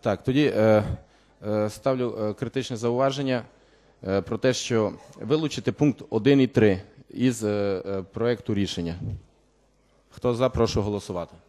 Так, тоді ставлю критичне зауваження про те, що вилучити пункт 1 і 3 із проекту рішення. Хто за, прошу голосувати.